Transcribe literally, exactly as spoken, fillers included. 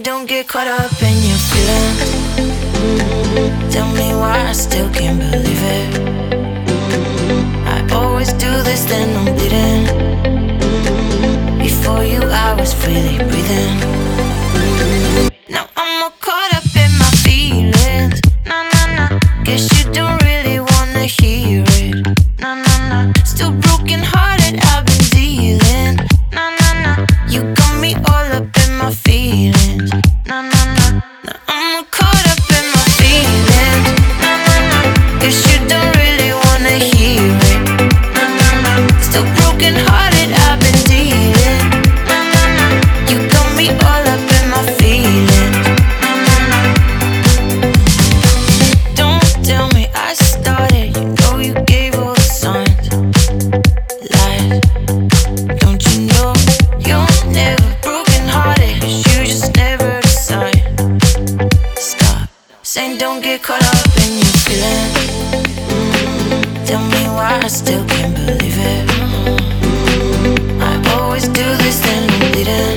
don't get caught up in your feelings. Tell me why I still can't believe it. I always do this, then I'm bleeding. Before you I was freely breathing. Now I'm all caught up in my feelings. Nah, nah, nah. Guess you don't really wanna hear it. Nah, nah, nah. Still broken hearted, I've been dealing. Nah, nah, nah. You got me all up in my feelings. Nah, nah, nah. Now I'm all caught up in my feelings. Nah, nah, nah. Guess you don't really wanna hear it. Nah, nah, nah. Still broken hearted, I've been dealing. Nah, nah, nah. You got me all up in my feelings. Nah, nah, nah. Don't tell me I started. You know you gave all the signs. Lies. Don't you know you're never broken hearted? 'Cause you just never decide. Stop saying don't get caught up in your feelings. Tell me why I still can't believe it. I always do this, then I'm bleeding.